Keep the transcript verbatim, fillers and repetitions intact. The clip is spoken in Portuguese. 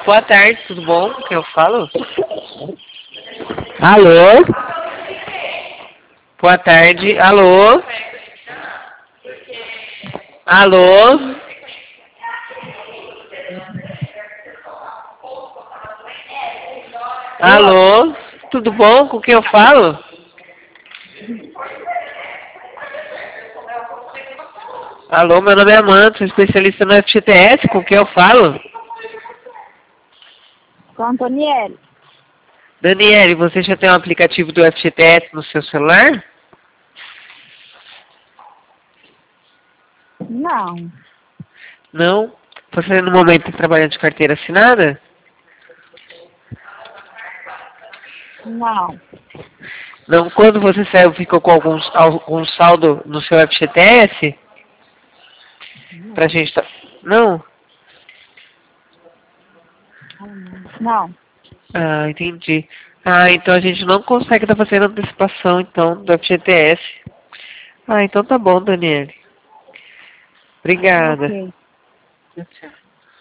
Boa tarde, tudo bom? Com quem eu falo? Alô? Boa tarde, alô? Alô? Alô? Tudo bom? Com quem eu falo? Alô, meu nome é Amanda, sou especialista no F G T S, com quem eu falo? Com a Antonielle. Daniele, você já tem um aplicativo do F G T S no seu celular? Não. Não? Você no momento está trabalhando de carteira assinada? Não. Não, quando você saiu, ficou com algum, algum saldo no seu F G T S? Pra gente tá... Não? Não. Ah, entendi. Ah, então a gente não consegue estar fazendo antecipação, então, do F G T S. Ah, então tá bom, Daniele. Obrigada. Ok. Tchau, tchau.